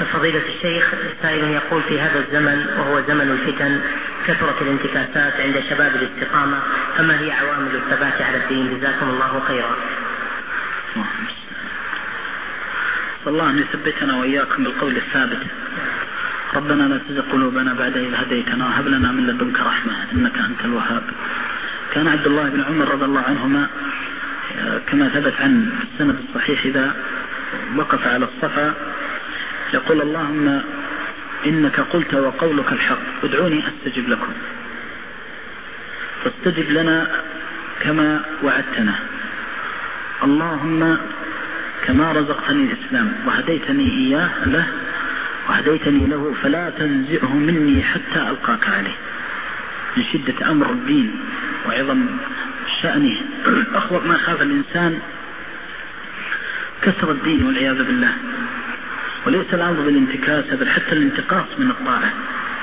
فضيلة الشيخ، سائل يقول: في هذا الزمن وهو زمن الفتن كثرت الانتكاسات عند شباب الاستقامة، فما هي عوامل الثبات على الدين؟ جزاكم الله خيرا. صلى الله أن يثبتنا وإياكم بالقول الثابت. ربنا لا تزغ قلوبنا بعد إذ هديتنا وهب لنا من لدنك رحمة إنك أنت الوهاب. كان عبد الله بن عمر رضي الله عنهما كما ثبت عن السند الصحيح إذا وقف على الصفا يقول: اللهم إنك قلت وقولك الحق ادعوني أستجب لكم، فاستجب لنا كما وعدتنا، اللهم كما رزقتني الإسلام وهديتني إياه له وهديتني له فلا تنزعه مني حتى ألقاك عليه. من شدة أمر الدين وعظم شأنه أخوف ما خاف الإنسان كسر الدين والعياذ بالله. وليس الأمر بالانتكاس بل حتى الانتقاص من الطاعة.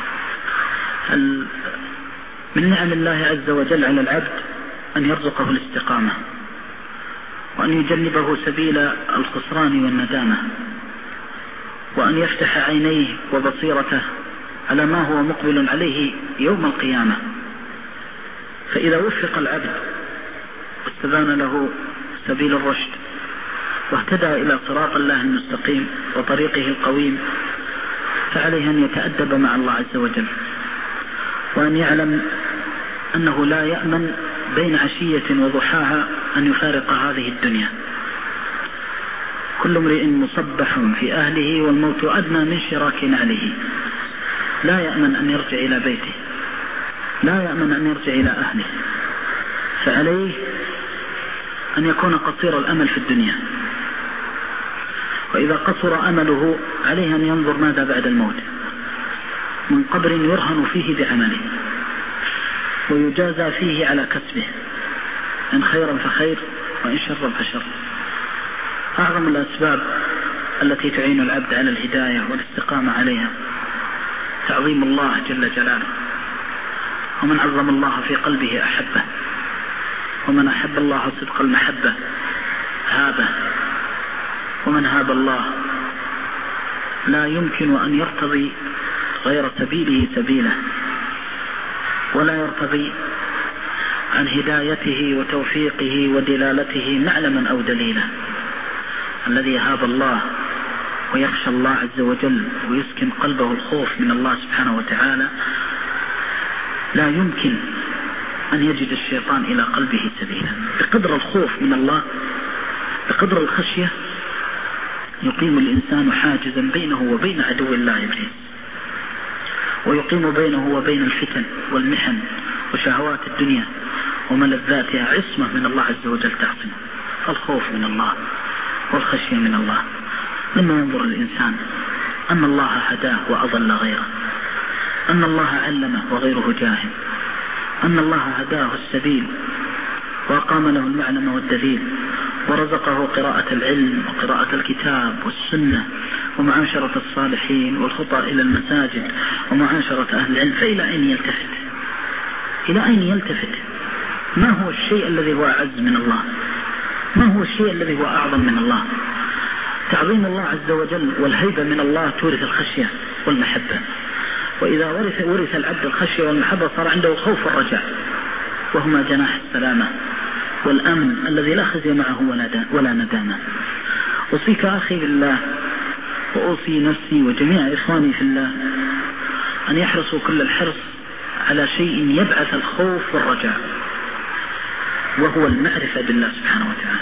من نعم الله عز وجل على العبد أن يرزقه الاستقامة وأن يجنبه سبيل الخسران والندامة، وأن يفتح عينيه وبصيرته على ما هو مقبل عليه يوم القيامة. فإذا وفق العبد واستبان له سبيل الرشد واهتدى إلى صراط الله المستقيم وطريقه القويم، فعليه أن يتأدب مع الله عز وجل، وأن يعلم أنه لا يأمن بين عشية وضحاها أن يفارق هذه الدنيا. كل امرئ مصبح في أهله والموت أدنى من شراك نعله. لا يأمن أن يرجع إلى بيته، لا يأمن أن يرجع إلى أهله، فعليه أن يكون قصير الأمل في الدنيا، وإذا قصر أمله عليه أن ينظر ماذا بعد الموت من قبر يرهن فيه بعمله ويجازى فيه على كسبه، إن خيرا فخير وإن شرا فشر. أعظم الأسباب التي تعين العبد على الهداية والاستقامة عليها تعظيم الله جل جلاله، ومن عظم الله في قلبه أحبه، ومن أحب الله صدق المحبة هابه، ومن هاب الله لا يمكن أن يرتضي غير سبيله سبيله، ولا يرتضي عن هدايته وتوفيقه ودلالته معلما أو دليلا. الذي هاب الله ويخشى الله عز وجل ويسكن قلبه الخوف من الله سبحانه وتعالى لا يمكن أن يجد الشيطان إلى قلبه سبيلا. بقدر الخوف من الله، بقدر الخشية، يقيم الإنسان حاجزا بينه وبين عدو الله إبليس، ويقيم بينه وبين الفتن والمحن وشهوات الدنيا وملذاتها عصمة من الله عز وجل تعصمه. الخوف من الله والخشية من الله. لما ينظر الإنسان أن الله هداه وأضل غيره، أن الله علمه وغيره جاهل، أن الله هداه السبيل وأقام له المعلم والدليل ورزقه قراءة العلم وقراءة الكتاب والسنة ومعاشرة الصالحين والخطى إلى المساجد ومعاشرة أهل العلم، فإلى أين يلتفت؟ إلى أين يلتفت؟ ما هو الشيء الذي هو أعز من الله؟ ما هو الشيء الذي هو أعظم من الله؟ تعظيم الله عز وجل والهيبة من الله تورث الخشية والمحبة، وإذا ورث العبد الخشية والمحبة صار عنده خوف الرجاء، وهما جناح السلامة والأمن الذي لا خزي معه ولا ندامة. أوصيك أخي بالله وأوصي نفسي وجميع إخواني في الله أن يحرصوا كل الحرص على شيء يبعث الخوف والرجاء، وهو المعرفة بالله سبحانه وتعالى.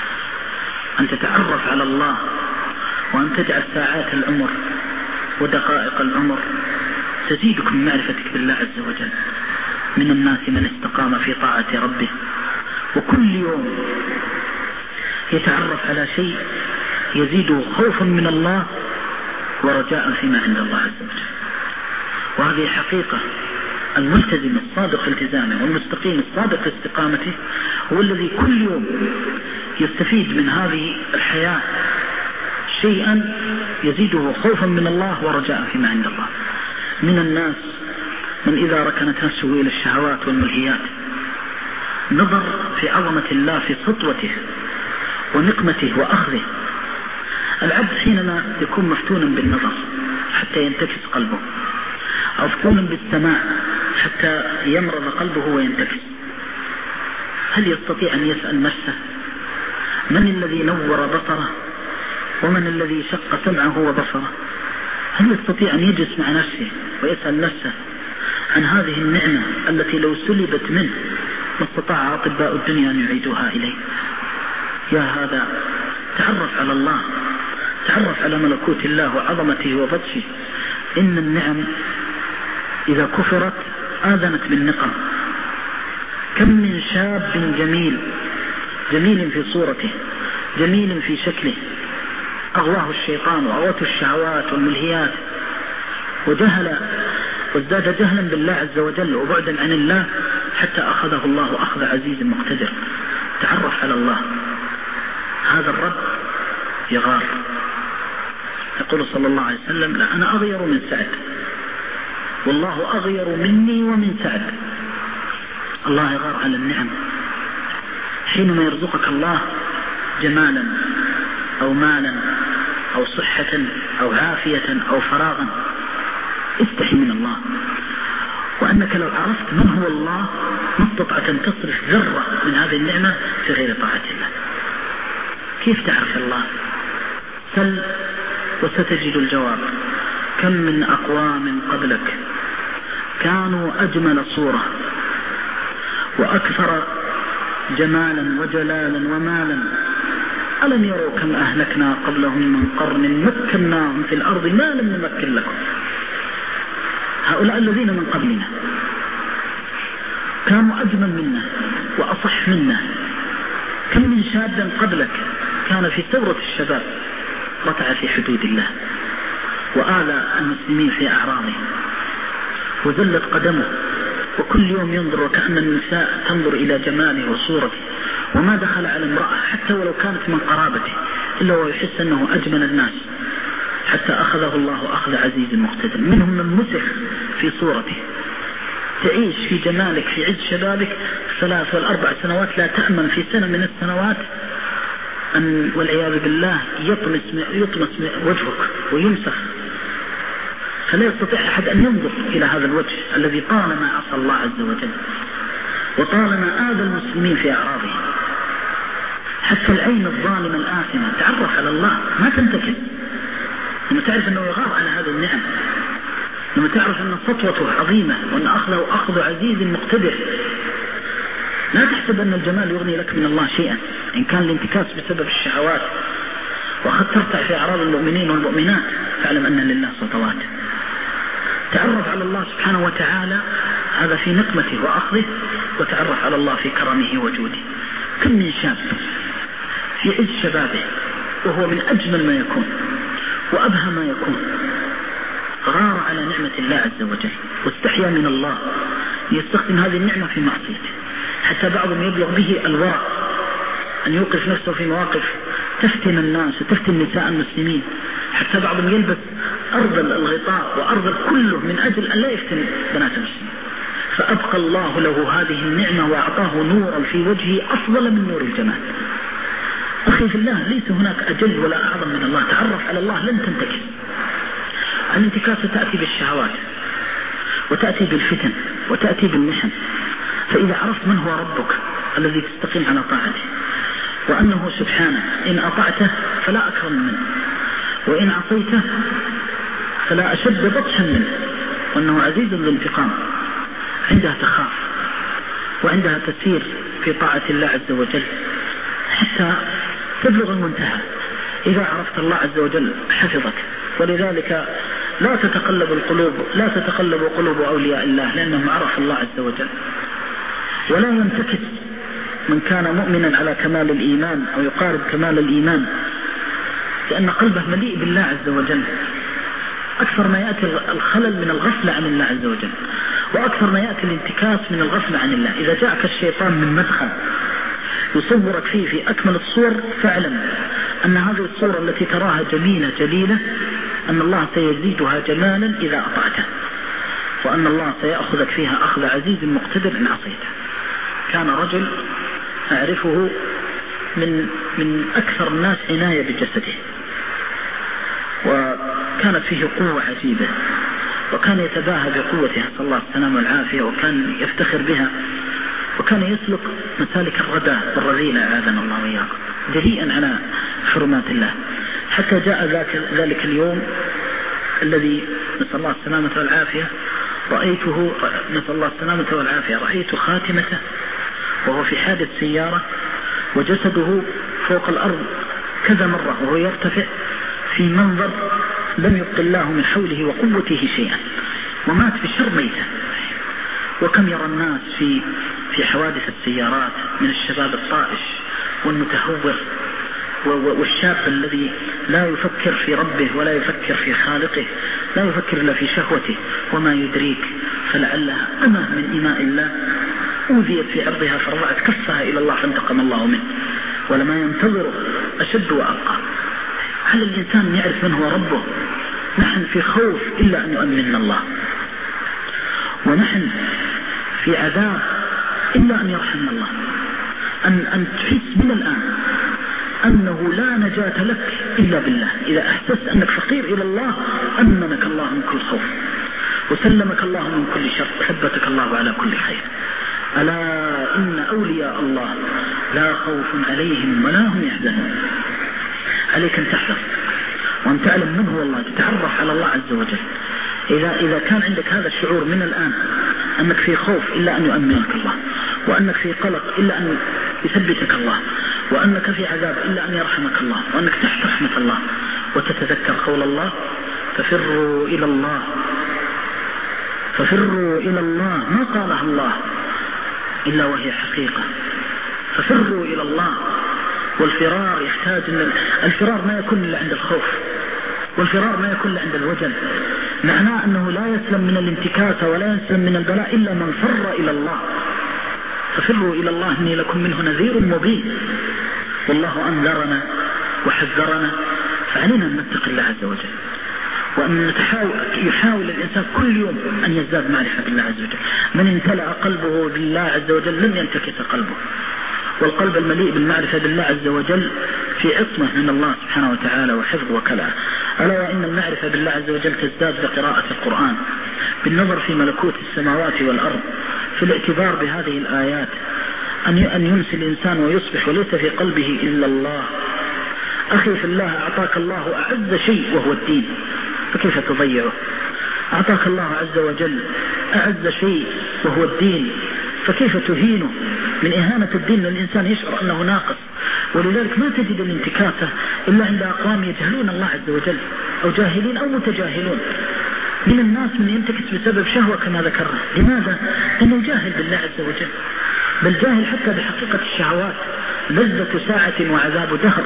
أن تتعرف على الله، وأن تجعل ساعات العمر ودقائق العمر تزيدك من معرفتك بالله عز وجل. من الناس من استقام في طاعة ربه، وكل يوم يتعرف على شيء يزيده خوفا من الله ورجاء فيما عند الله عز وجل. وهذه حقيقة. الملتزم الصادق في التزامه والمستقيم الصادق في استقامته هو الذي كل يوم يستفيد من هذه الحياة شيئا يزيده خوفا من الله ورجاء فيما عند الله. من الناس من إذا ركنت نفسه إلى الشهوات والملهيات نظر في عظمة الله في سطوته ونقمته وأخذه، العبد حينما يكون مفتونا بالنظر حتى ينتكس قلبه، أو مفتونا بالسماع حتى يمرض قلبه وينتكس، هل يستطيع أن يسأل نفسه من الذي نور بصره ومن الذي شق سمعه وبصره؟ هل يستطيع أن يجلس مع نفسه ويسأل نفسه عن هذه النعمة التي لو سلبت منه ما استطاع أطباء الدنيا أن يعيدوها إليه؟ يا هذا تعرف على الله، تعرف على ملكوت الله وعظمته وبطشه. إن النعم إذا كفرت آذنت بالنقم. كم من شاب جميل، جميل في صورته، جميل في شكله، أغواه الشيطان وأغوته الشهوات والملهيات وجهل وازداد جهلا بالله عز وجل وبعدا عن الله حتى أخذه الله أخذ عزيز مقتدر. تعرف على الله، هذا الرب يغار. يقول صلى الله عليه وسلم: لا أنا أغير من سعد، والله أغير مني ومن سعد. الله يغار على النعم. حينما يرزقك الله جمالا أو مالا أو صحة أو عافية أو فراغا، استحي من الله، وأنك لو عرفت من هو الله ما استطعت أن تصرف ذرة من هذه النعمة في غير طاعة الله. كيف تعرف الله؟ سل وستجد الجواب. كم من أقوام قبلك كانوا أجمل صورة وأكثر جمالا وجلالا ومالا، ألم يروا كم أهلكنا قبلهم من قرن مكناهم في الأرض ما لم نمكن لكم. هؤلاء الذين من قبلنا كانوا أجمل منا وأصح منا. كم من شاب قبلك كان في ثورة الشباب رتع في حدود الله وآلى المسلمين في أعراضهم وذلت قدمه، وكل يوم ينظر وكأن النساء تنظر إلى جماله وصورته، وما دخل على امرأة حتى ولو كانت من قرابته إلا ويحس أنه أجمل الناس، حتى أخذه الله أخذ عزيز مقتدر. منهم من مسخ في صورته. تعيش في جمالك في عز شبابك 3 و4 سنوات، لا تأمن في سنة من السنوات أن والعياذ بالله يطمس وجهك ويمسخ، فلا يستطيع أحد أن ينظر إلى هذا الوجه الذي طالما عصى الله عز وجل وطالما آذى المسلمين في أعراضهم. حتى العين الظالمة الآثمة تعرف على الله، ما تنتكس. لما تعرف أنه يغار على هذه النعم، لما تعرف أن سطوته عظيمة وأن أخذه أخذ عزيز مقتدر، لا تحسب أن الجمال يغني لك من الله شيئا. إن كان الانتكاس بسبب الشهوات وقد ترتع في أعراض المؤمنين والمؤمنات، فاعلم أن لله سطوات. تعرف على الله سبحانه وتعالى، هذا في نقمته وأخذه، وتعرف على الله في كرمه وجوده. كم من شاب في عز شبابه وهو من أجمل ما يكون وأبهى ما يكون غار على نعمة الله عز وجل واستحيا من الله ليستخدم هذه النعمة في معصيته. حتى بعضهم يبلغ به الورع أن يوقف نفسه في مواقف تفتن الناس وتفتن نساء المسلمين. حتى بعضهم يلبس أرض الغطاء وأرض كله من أجل أن لا يفتن بنات المسلمين، فأبقى الله له هذه النعمة وأعطاه نورا في وجهه أفضل من نور الجمال. أخي في الله، ليس هناك أجل ولا أعظم من الله. تعرف على الله لن تنتكس. الانتكاس تأتي بالشهوات وتأتي بالفتن وتأتي بالمحن. فإذا عرفت من هو ربك الذي تستقيم على طاعته، وأنه سبحانه إن أطعته فلا أكرم منه، وإن عصيته فلا أشد بطشا منه، وأنه عزيز الانتقام، عندها تخاف وعندها تسير في طاعة الله عز وجل حتى تبلغ المنتهى. إذا عرفت الله عز وجل حفظك. ولذلك لا تتقلب قلوب أولياء الله، لأنهم عرف الله عز وجل. ولا ينتكس من كان مؤمنا على كمال الإيمان أو يقارب كمال الإيمان، لأن قلبه مليء بالله عز وجل. أكثر ما يأتي الخلل من الغفلة عن الله عز وجل، وأكثر ما يأتي الانتكاس من الغفلة عن الله. إذا جاءك الشيطان من مدخل يصورك فيه في أكمل الصور، فاعلم أن هذه الصورة التي تراها جميلة جليلة أن الله سيزيدها جمالا إذا أطعته، وأن الله سيأخذك فيها أخذ عزيز مقتدر إن عصيته. كان رجل أعرفه من أكثر الناس عناية بجسده، وكانت فيه قوة عجيبة، وكان يتباهى بقوتها صلى الله عليه وسلم والعافية، وكان يفتخر بها، وكان يسلك مسالك الردى والرذيلة أعاذنا الله وإياكم، جريئا على حرمات الله، حتى جاء ذلك اليوم الذي نسأل الله السلامة والعافية رأيته، نسأل الله السلامة والعافية، رأيت خاتمته وهو في حادث سيارة، وجسده فوق الأرض كذا مرة وهو يرتفع في منظر لم يبق الله من حوله وقوته شيئا، ومات بشر ميتا. وكم يرى الناس في حوادث السيارات من الشباب الطائش والمتهور والشاب الذي لا يفكر في ربه ولا يفكر في خالقه، لا يفكر إلا في شهوته، وما يدريك فلعلها أمة من إماء الله أوذيت في أرضها فرضعت كفها إلى الله فانتقم الله منه، ولما ينتظره أشد وأبقى. هل الإنسان يعرف من هو ربه؟ نحن في خوف إلا أن يؤمننا الله، ونحن في عذاب إلا أن يرحمنا الله. أن تحس من الآن أنه لا نجاة لك إلا بالله. إذا أحسست أنك فقير إلى الله أمنك الله من كل خوف، وسلمك الله من كل شر، وثبتك الله على كل خير. ألا إن أولياء الله لا خوف عليهم ولا هم يحزنون. عليك أن تحذر وأن تعلم من هو الله، تتعرف على الله عز وجل. إذا كان عندك هذا الشعور من الآن أنك في خوف إلا أن يؤمنك الله، وأنك في قلق إلا أن يثبتك الله، وأنك في عذاب إلا أن يرحمك الله، وأنك تحت رحمة الله، وتتذكر قول الله ففروا إلى الله، ففروا إلى الله، ما قالها الله إلا وهي حقيقة. ففروا إلى الله. والفرار يحتاج الفرار ما يكون إلا عند الخوف، والفرار ما يكون إلا عند الوجل. معناه أنه لا يسلم من الانتكاسة ولا يسلم من البلاء إلا من فر إلى الله. ففروا إلى الله إني لكم منه نذير مبين. والله أنذرنا وحذرنا، فعلينا أن نتقي الله عز وجل، وأن يحاول الإنسان كل يوم أن يزداد معرفة بالله عز وجل. من امتلأ قلبه بالله عز وجل لم ينتكس قلبه، والقلب المليء بالمعرفة بالله عز وجل في عصمة من الله سبحانه وتعالى وحفظ وكلاء. ألا وإن المعرفة بالله عز وجل تزداد بقراءة القرآن، بالنظر في ملكوت السماوات والأرض، في الاعتبار بهذه الآيات، أن يمسي الإنسان ويصبح وليس في قلبه إلا الله. أخي في الله، أعطاك الله أعز شيء وهو الدين، فكيف تضيعه؟ أعطاك الله عز وجل أعز شيء وهو الدين، فكيف تهينه؟ من إهانة الدين الإنسان يشعر أنه ناقص. ولذلك ما تجد الانتكاسة إلا عند أقوام يجهلون الله عز وجل، أو جاهلين أو متجاهلون. من الناس من ينتكس بسبب شهوة كما ذكرنا. لماذا؟ لأنه جاهل بالله عز وجل، بل جاهل حتى بحقيقة الشهوات، لذة ساعة وعذاب دهر.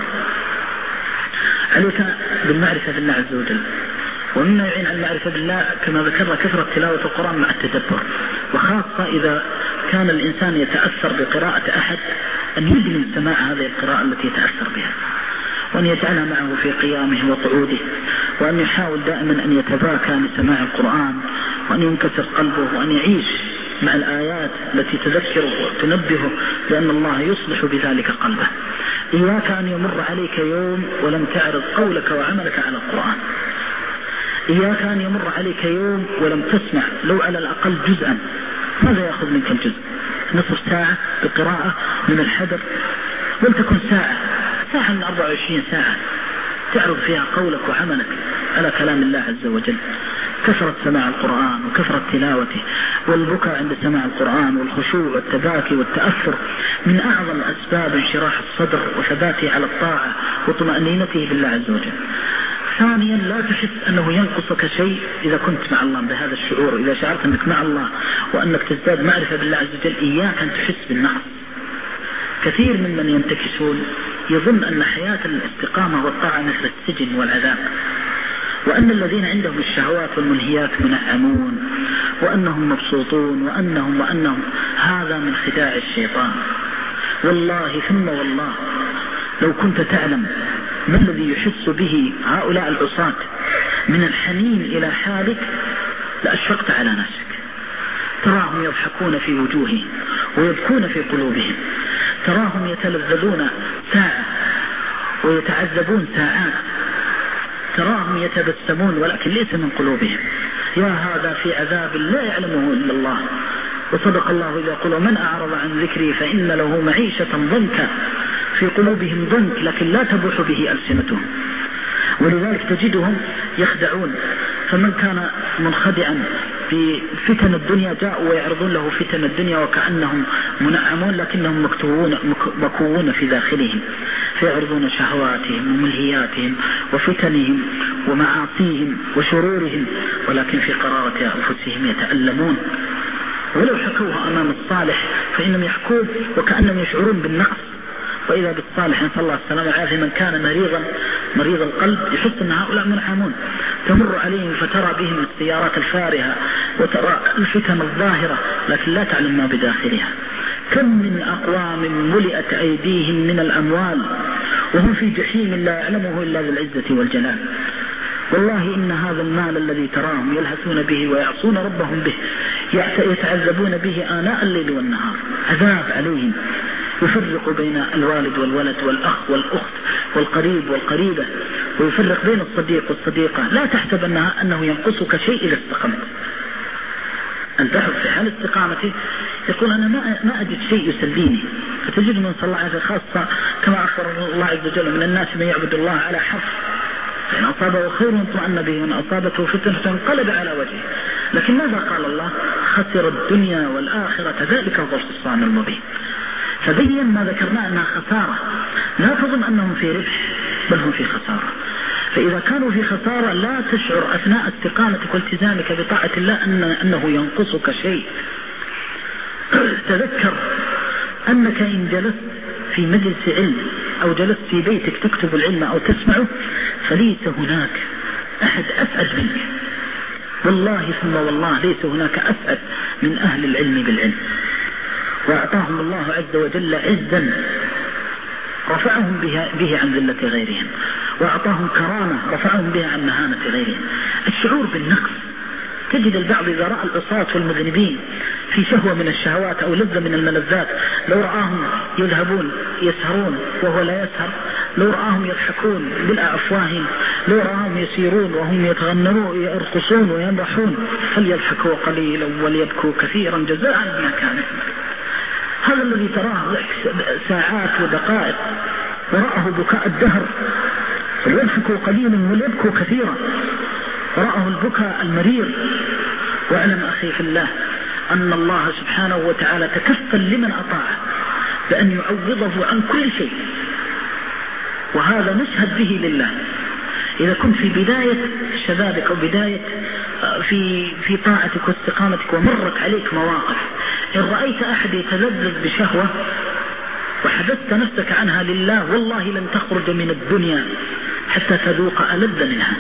عليك بالمعرفة بالله عز وجل. ومما يعين على المعرفة بالله كما ذكرنا كثرة تلاوة القرآن مع التدبر، وخاصة إذا كان الإنسان يتأثر بقراءة أحد أن يدمن سماع هذه القراءة التي يتأثر بها، وأن يجعلها معه في قيامه وقعوده، وأن يحاول دائما أن يتباكى لسماع القرآن، وأن ينكسر قلبه، وأن يعيش مع الآيات التي تذكره وتنبهه، لأن الله يصلح بذلك قلبه. إياك أن يمر عليك يوم ولم تعرض قولك وعملك على القرآن. إياك أن يمر عليك يوم ولم تسمع لو على الأقل جزءا. ماذا يأخذ منك الجزء؟ نصف ساعة بقراءة من الحدر، ولتكن ساعة من 24 ساعة تعرض فيها قولك وعملك على كلام الله عز وجل. كثرة سماع القرآن وكثرة تلاوته والبكاء عند سماع القرآن والخشوع والتباكي والتأثر من أعظم أسباب انشراح الصدر وثباته على الطاعة وطمأنينته بالله عز وجل. ثانيا، لا تحس أنه ينقصك شيء إذا كنت مع الله بهذا الشعور. إذا شعرت أنك مع الله وأنك تزداد معرفة بالله عز وجل، إياك أن تحس بالنقص. كثير من ينتكسون يظن أن حياة الاستقامة والطاعة مثل السجن والعذاب، وأن الذين عندهم الشهوات والمنهيات منعمون، وأنهم مبسوطون، وأنهم هذا من خداع الشيطان. والله ثم والله لو كنت تعلم ما الذي يحس به هؤلاء العصاة من الحنين إلى حالك لأشفقت على نفسك. تراهم يضحكون في وجوههم ويبكون في قلوبهم، تراهم يتلذذون ساعة ويتعذبون ساعات، تراهم يتبسمون ولكن ليس من قلوبهم. يا هذا في عذاب لا يعلمه إلا الله. وصدق الله إذا قال من أعرض عن ذكري فإن له معيشة ضنكا، في قلوبهم ضنك لكن لا تبوح به ألسنتهم. ولذلك تجدهم يخدعون. فمن كان منخدعا بفتن الدنيا جاءوا ويعرضون له فتن الدنيا وكأنهم منعمون لكنهم مكوون في داخلهم، فيعرضون شهواتهم وملهياتهم وفتنهم ومعاصيهم وشرورهم، ولكن في قرارة أنفسهم يتألمون. ولو حكوها أمام الصالح فإنهم يحكون وكأنهم يشعرون بالنقص. وإذا بالصالح نسأل الله السلامة والعافية من كان مريض القلب يحس أن هؤلاء منعمون، تمر عليهم فترى بهم السيارات الفارهة وترى الفتن الظاهرة لكن لا تعلم ما بداخلها. كم من أقوام ملئت أيديهم من الأموال وهم في جحيم لا يعلمه إلا ذو العزة والجلال. والله إن هذا المال الذي تراهم يلهثون به ويعصون ربهم به يتعذبون به آناء الليل والنهار، عذاب عليهم يفرق بين الوالد والولد والأخ والأخت والقريب والقريبة، ويفرق بين الصديق والصديقة. لا تحسب أنه ينقصك شيء إذا استقمت. أن تحب في حال استقامتي يقول أنا ما أجد شيء يسليني، فتجد من صلى الله عليه وسلم خاصة كما أخبر الله عز وجل من الناس من يعبد الله على حرف، فإن أصابه خير اطمأن به وإن أصابته فتنة انقلب على وجهه. لكن ماذا قال الله؟ خسر الدنيا والآخرة ذلك هو الخسران المبين. فبين ما ذكرنا أنها خسارة، لا تظن أنهم في ربح بل هم في خسارة. فإذا كانوا في خسارة لا تشعر أثناء استقامتك والتزامك بطاعة الله أنه ينقصك شيء. تذكر أنك إن جلست في مجلس علم أو جلست في بيتك تكتب العلم أو تسمعه فليس هناك أحد أسعد منك، والله ثم والله ليس هناك أسعد من أهل العلم بالعلم. وأعطاهم الله عز وجل عزا رفعهم به عن ذلة غيرهم، وأعطاهم كرامة رفعهم بها عن مهانة غيرهم. الشعور بالنقص، تجد البعض إذا رأى العصاة والمذنبين في شهوة من الشهوات أو لذة من الملذات لو رآهم يذهبون يسهرون وهو لا يسهر، لو رآهم يضحكون بالأفواههم، لو رآهم يسيرون وهم يتغنرون يرقصون ويمرحون فليضحكوا قليلا وليبكوا كثيرا جزاء ما كان. هذا الذي تراه ساعات ودقائق ورآه بكاء الدهر، فليضحكوا قليلا وليبكوا كثيرا، ورآه البكاء المرير. واعلم أخي في الله أن الله سبحانه وتعالى تكفل لمن أطاعه بأن يعوضه عن كل شيء، وهذا نشهد به لله. إذا كنت في بداية شبابك أو بداية في طاعتك واستقامتك ومرت عليك مواقف، إن رأيت أحد يتلذذ بشهوة وحدثت نفسك عنها لله والله لن تخرج من الدنيا حتى تذوق ألذ منها.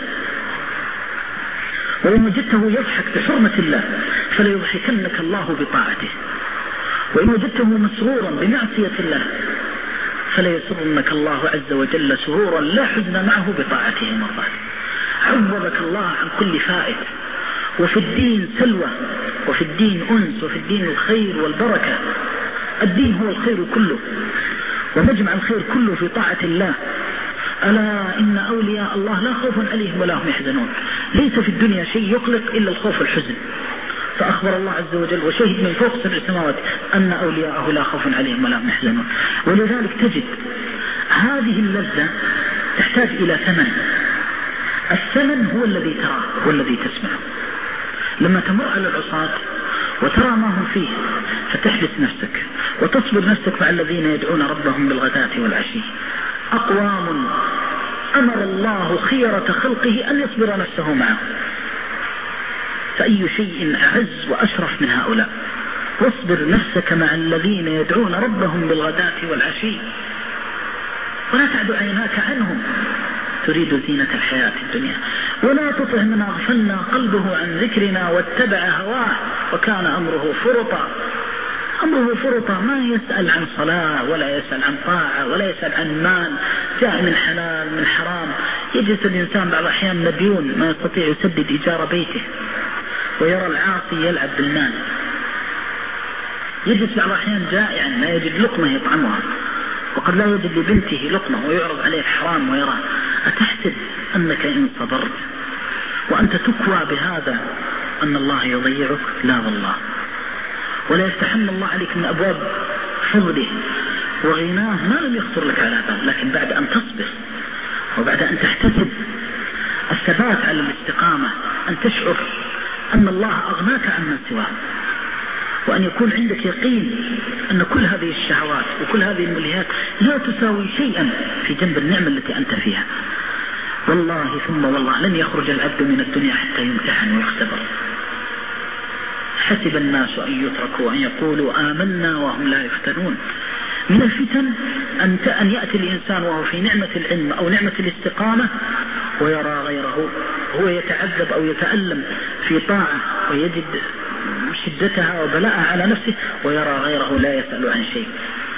وإن وجدته يضحك بحرمة الله فليضحكنك الله بطاعته، وإن وجدته مسرورا بمعصية الله فليسرنك الله عز وجل سرورا لا حزن معه بطاعته مرضاته. عوضك الله عن كل فائت، وفي الدين سلوى، وفي الدين أنس، وفي الدين الخير والبركة. الدين هو الخير كله ومجمع الخير كله في طاعة الله. ألا إن أولياء الله لا خوف عليهم ولا هم يحزنون. ليس في الدنيا شيء يقلق إلا الخوف والحزن، فأخبر الله عز وجل وشهد من فوق 7 سماوات أن أولياءه لا خوف عليهم ولا هم يحزنون. ولذلك تجد هذه اللذة تحتاج إلى ثمن. الثمن هو الذي تراه والذي تسمعه. لما تمر على العصاة وترى ما هم فيه فتحبس نفسك وتصبر نفسك مع الذين يدعون ربهم بالغداة والعشي. أقوام أمر الله خيرة خلقه أن يصبر نفسه معه، فأي شيء أعز وأشرف من هؤلاء؟ واصبر نفسك مع الذين يدعون ربهم بالغداة والعشي ولا تعد عيناك عنهم تريد زينة الحياة الدنيا، ولا تطع من أغفلنا قلبه عن ذكرنا واتبع هواه وكان أمره فرطا. أمره فرطا، ما يسأل عن صلاة ولا يسأل عن طاعة ولا يسأل عن مال جاء من حلال من حرام. يجلس الإنسان بعض الأحيان مديون ما يستطيع يسدد إيجار بيته ويرى العاصي يلعب بالمال. يجلس بعض الأحيان جائعا لا يجد لقمة يطعمها وقد لا يجد لبنته لقمة ويعرض عليه الحرام ويرى. أتحسب أنك إن صبرت وأنت تكوى بهذا أن الله يضيعك؟ لا والله. ولا يفتحن الله عليك من أبواب فضله وغناه ما لم يخطر لك على بال، لكن بعد أن تصبر وبعد أن تحتسب الثبات على الاستقامة، أن تشعر أن الله أغناك عمن سواه، وأن يكون عندك يقين أن كل هذه الشهوات وكل هذه الملهيات لا تساوي شيئا في جنب النعمة التي أنت فيها. والله ثم والله لن يخرج العبد من الدنيا حتى يمتحن ويختبر. حسب الناس أن يتركوا أن يقولوا آمنا وهم لا يفتنون. من الفتن أن يأتي الإنسان وهو في نعمة العلم أو نعمة الاستقامة ويرى غيره هو يتعذب أو يتألم في طاعة ويجد شدتها وبلاءها على نفسه، ويرى غيره لا يسأل عن شيء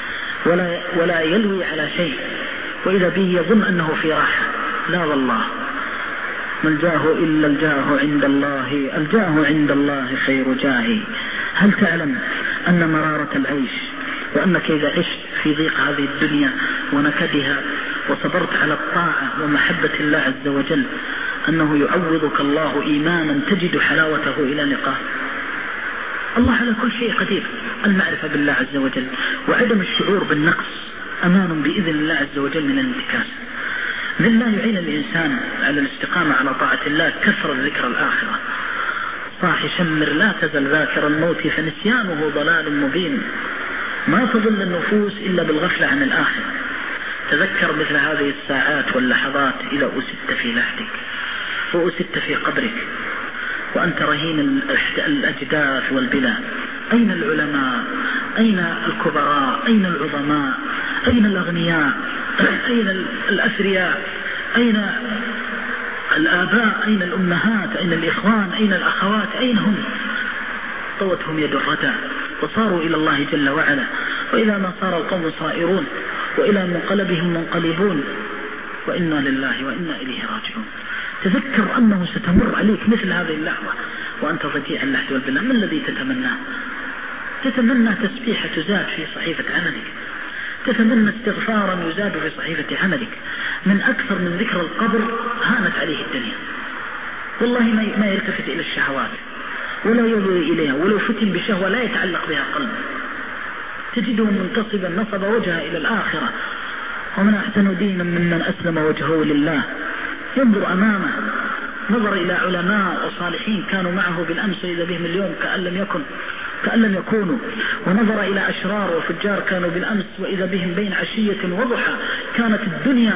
ولا يلوي على شيء، وإذا به يظن أنه في راحة. لا والله، ما الجاه إلا الجاه عند الله، الجاه عند الله خير جاه. هل تعلم أن مرارة العيش وأنك إذا عشت في ضيق هذه الدنيا ونكدها وصبرت على الطاعة ومحبة الله عز وجل أنه يعوضك الله إيمانا تجد حلاوته إلى لقاه؟ الله على كل شيء قدير. المعرفة بالله عز وجل وعدم الشعور بالنقص أمان بإذن الله عز وجل من الانتكاس. لله يعين الإنسان على الاستقامة على طاعة الله كثر ذكر الآخرة. صاح شمر لا تزل ذاكر الموت فنسيانه ضلال مبين. ما تظل النفوس إلا بالغفلة عن الآخرة. تذكر مثل هذه الساعات واللحظات إذا أسدت في لحدك وأسدت في قبرك وأنت رهين الأجداث والبلا. أين العلماء؟ أين الكبراء؟ أين العظماء؟ أين الأغنياء؟ أين الأثرياء؟ أين الآباء؟ أين الأمهات؟ أين الإخوان؟ أين الأخوات؟ أين هم؟ طوتهم يد الردى وصاروا إلى الله جل وعلا. وإلى ما صار القوم صائرون وإلى منقلبهم منقلبون، وإنا لله وإنا إليه راجعون. تذكر أنه ستمر عليك مثل هذه اللحظة وأنت ضجيع اللحد والبلاء. ما الذي تتمناه؟ تتمنى تسبيحة تزاد في صحيفة عملك، تتمنى استغفارا يزاد في صحيفة عملك. من أكثر من ذكر القبر هانت عليه الدنيا. والله ما يلتفت إلى الشهوات ولا ينظر إليها، ولو فتن بشهوة لا يتعلق بها قلبه. تجده منتصبا نصب وجهه إلى الآخرة. ومن أحسن دينا ممن أسلم وجهه لله. ينظر أمامه، نظر إلى علماء وصالحين كانوا معه بالأمس وإذا بهم اليوم كأن لم يكونوا، ونظر إلى أشرار وفجار كانوا بالأمس وإذا بهم بين عشية وضحى. كانت الدنيا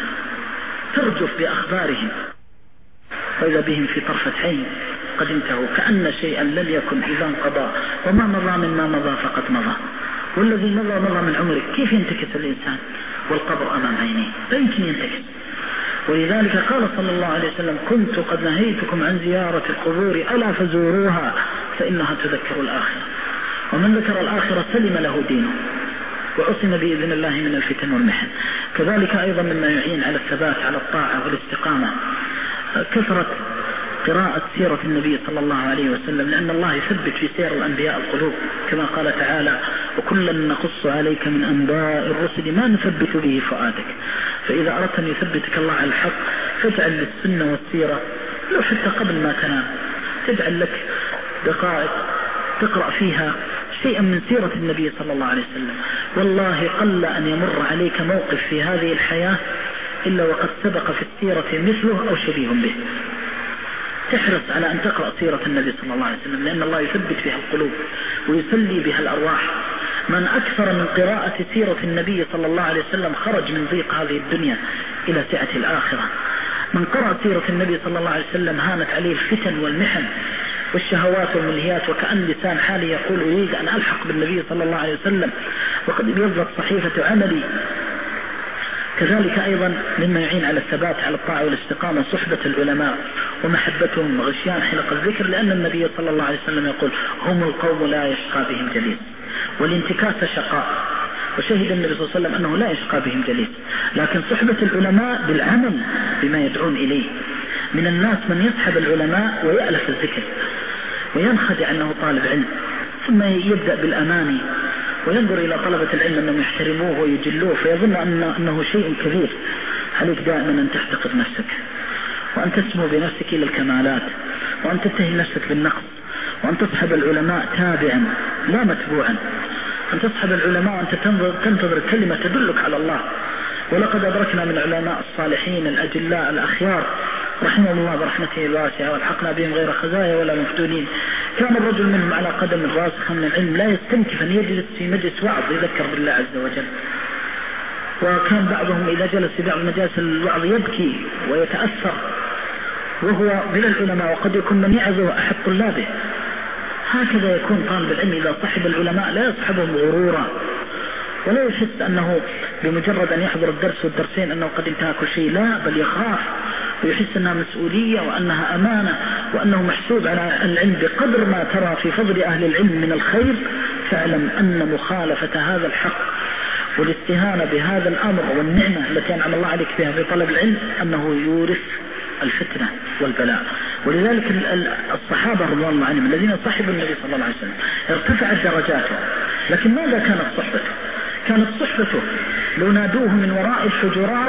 ترجف بأخبارهم وإذا بهم في طرفة عين قد انتهوا كأن شيئا لم يكن إذا انقضى. وما مضى مما مضى فقد مضى، والذي مضى من عمرك. كيف ينتكس الإنسان والقبر أمام عينيه؟ لا يمكن ينتكس. ولذلك قال صلى الله عليه وسلم: كنت قد نهيتكم عن زيارة القبور ألا فزوروها فإنها تذكر الآخرة. ومن ذكر الآخرة سلم له دينه وعصم بإذن الله من الفتن والمحن. كذلك أيضا مما يعين على الثبات على الطاعة والاستقامة كثرة قراءة سيرة النبي صلى الله عليه وسلم، لأن الله يثبت في سير الأنبياء القلوب كما قال تعالى: وكلا نقص عليك من أنباء الرسل ما نثبت به فؤادك. فإذا أردت أن يثبتك الله على الحق فاجعل للسنة والسيرة لو حتى قبل ما تنام تجعل لك دقائق تقرأ فيها شيئا من سيرة النبي صلى الله عليه وسلم. والله قل أن يمر عليك موقف في هذه الحياة إلا وقد سبق في السيرة مثله أو شبيه به. تحرص على أن تقرأ سيرة النبي صلى الله عليه وسلم، لأن الله يثبت بها القلوب ويسلي بها الأرواح. من أكثر من قراءة سيرة النبي صلى الله عليه وسلم خرج من ضيق هذه الدنيا إلى سعة الآخرة. من قرأ سيرة النبي صلى الله عليه وسلم هانت عليه الفتن والمحن والشهوات والملهيات، وكأن لسان حالي يقول: أريد أن ألحق بالنبي صلى الله عليه وسلم وقد ابيضت صحيفة عملي. كذلك أيضا مما يعين على الثبات على الطاعة والاستقامة صحبة العلماء ومحبتهم وغشيان حلق الذكر، لأن النبي صلى الله عليه وسلم يقول: هم القوم لا يشقى بهم جليس. والانتكاس شقاء، وشهد النبي صلى الله عليه وسلم أنه لا يشقى بهم جليس. لكن صحبة العلماء بالعمل بما يدعون إليه. من الناس من يسحب العلماء ويألف الذكر وينخدع أنه طالب علم، ثم يبدأ بالأماني وينظر إلى طلبة العلم أنهم يحترموه ويجلوه فيظن أنه شيء كبير، عليك دائما أن تحتقر نفسك، وأن تسمو بنفسك إلى الكمالات، وأن تتهم نفسك بالنقص، وأن تصحب العلماء تابعا لا متبوعا، أن تصحب العلماء وأنت تنتظر كلمة تدلك على الله. ولقد أدركنا من العلماء الصالحين الأجلاء الأخيار رحمه الله برحمته الواسعة والحقنا بهم غير خزايا ولا مفتونين، كان الرجل منهم على قدم راسخة من العلم لا يستنكف أن يجلس في مجلس وعظ يذكر بالله عز وجل، وكان بعضهم إذا جلس في بعض مجالس الوعظ يبكي ويتأثر وهو من العلماء، وقد يكون من يعظه أحد طلابه. هكذا يكون طالب العلم إذا صحب العلماء لا يصحبهم غرورا، ولا يحس أنه بمجرد أن يحضر الدرس والدرسين أنه قد انتهى كل شيء، لا، بل يخاف ويحس أنها مسؤولية وأنها أمانة وأنه محسوب على العلم. بقدر ما ترى في فضل أهل العلم من الخير فاعلم أن مخالفة هذا الحق والاستهانة بهذا الأمر والنعمة التي أنعم الله عليك بها في طلب العلم أنه يورث الفتنة والبلاء. ولذلك الصحابة رضوان الله عنهم الذين صحبوا النبي صلى الله عليه وسلم ارتفعت درجاته، لكن ماذا كانت صحبته؟ كانت صحبته لو نادوه من وراء الحجرات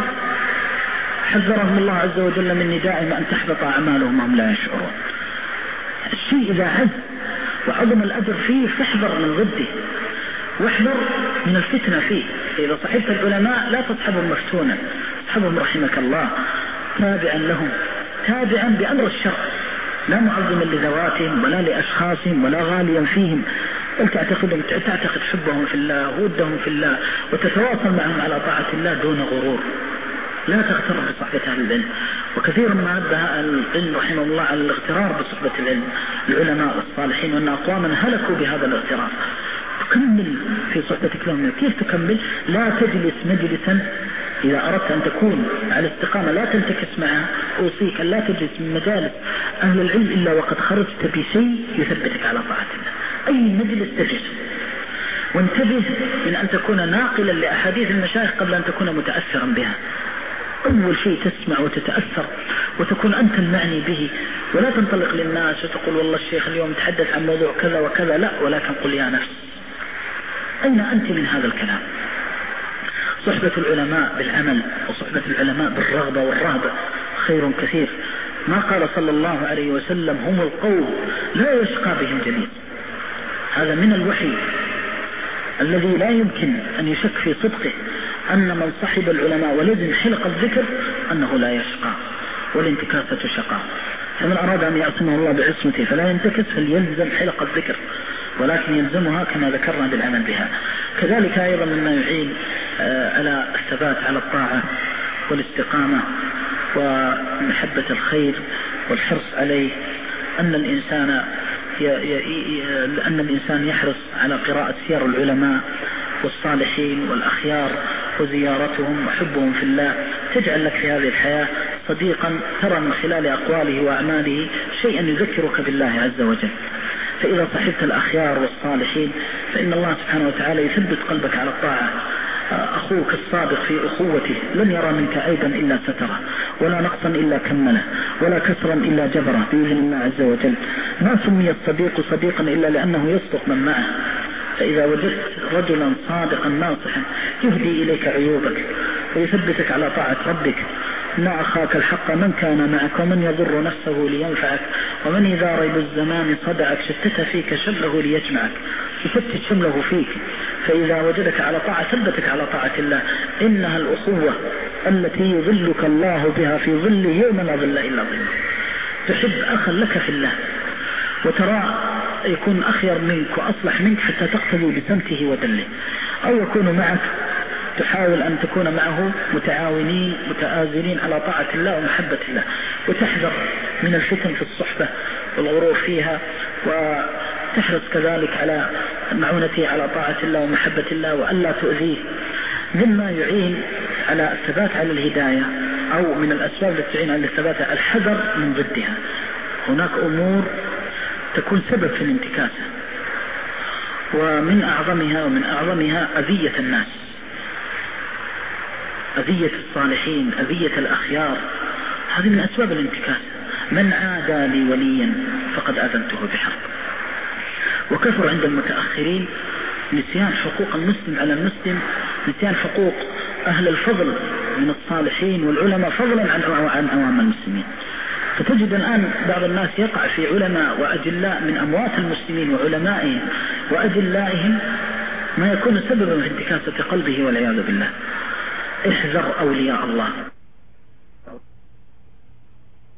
حذرهم الله عز وجل من ندائهم أن تحبط أعمالهم وهم لا يشعرون. الشيء إذا عز وعظم الأجر فيه فاحذر من ضده واحذر من الفتنة فيه. إذا صحبت العلماء لا تصحبهم مفتونا، تصحبهم رحمك الله تابعا لهم، تابعا بأمر الشرع، لا معظما لذواتهم ولا لأشخاصهم ولا غاليا فيهم، بل تعتقد حبهم في الله وودهم في الله وتتواصل معهم على طاعة الله دون غرور. لا تغتر بصحبة أهل العلم، وكثيرا ما أدى العلم رحمه الله على الاغترار بصحبة العلماء والصالحين، وأن أقواما هلكوا بهذا الاغترار. تكمل في صحبتك لهم. كيف تكمل؟ لا تجلس مجلسا إذا أردت أن تكون على استقامة لا تنتكس معها. أوصيك أن لا تجلس من مجالس أهل العلم إلا وقد خرجت بشيء يثبتك على طاعة الله. أي مجلس تجلس، وانتبه من أن تكون ناقلا لأحاديث المشايخ قبل أن تكون متأثرا بها. أول شيء تسمع وتتأثر وتكون أنت المعني به، ولا تنطلق للناس وتقول والله الشيخ اليوم تحدث عن موضوع كذا وكذا، لا، ولكن قل يا نفس أين أنت من هذا الكلام؟ صحبة العلماء بالعمل وصحبة العلماء بالرغبة والرهبة خير كثير. ما قال صلى الله عليه وسلم هم القوم لا يشقى بهم جليس. هذا من الوحي الذي لا يمكن أن يشك في صدقه، أن من صحب العلماء ولزم حلق الذكر أنه لا يشقى، والانتكاسة شقاء. فمن أراد أن يعصمه الله بعصمته فلا ينتكس فليلزم حلق الذكر، ولكن يلزمها كما ذكرنا بالعمل بها. كذلك أيضا مما يعين على الثبات على الطاعة والاستقامة ومحبة الخير والحرص عليه أن الإنسان يحرص على قراءة سير العلماء والصالحين والأخيار وزيارتهم وحبهم في الله، تجعل لك في هذه الحياة صديقا ترى من خلال أقواله وأعماله شيئا يذكرك بالله عز وجل. فإذا صحبت الأخيار والصالحين فإن الله سبحانه وتعالى يثبت قلبك على الطاعة. أخوك الصادق في أخوته لن يرى منك عيبا إلا ستره، ولا نقصا إلا كمله، ولا كسرا إلا جبره بإذن الله عز وجل. ما سمي الصديق صديقا إلا لأنه يصدق من معه. فإذا وجدت رجلا صادقا ناصحا يهدي إليك عيوبك ويثبتك على طاعة ربك. مع أخاك الحق من كان معك ومن يضر نفسه لينفعك، ومن إذا ريب الزمان صدعك شتت فيك شمله ليجمعك، يفتت شمله فيك. فإذا وجدك على طاعة ثبتك على طاعة الله. إنها الأخوة التي يظلك الله بها في ظله يوم لا ظل إلا ظله. تحب أخا لك في الله وترى يكون أخير منك وأصلح منك حتى تقتدي بسمته ودله، أو يكون معك تحاول أن تكون معه متعاونين متآزرين على طاعة الله ومحبة الله، وتحذر من الفتن في الصحبة والغرور فيها، وتحرص كذلك على معونته على طاعة الله ومحبة الله وألا تؤذيه. مما يعين على الثبات على الهداية أو من الأسباب التي تعين على الثبات الحذر من ضدها. هناك أمور تكون سبب في الانتكاسة، ومن أعظمها أذية الناس، أذية الصالحين، أذية الأخيار. هذه من أسباب الانتكاسة. من عادى لي وليا فقد أذنته بحرب. وكثر عند المتأخرين نسيان حقوق المسلم على المسلم، نسيان حقوق أهل الفضل من الصالحين والعلماء فضلا عن عوام المسلمين. فتجد الآن بعض الناس يقع في علماء وأجلاء من أموات المسلمين وعلمائهم وأجلائهم ما يكون سببا في انتكاسة قلبه والعياذ بالله. احذر أولياء الله.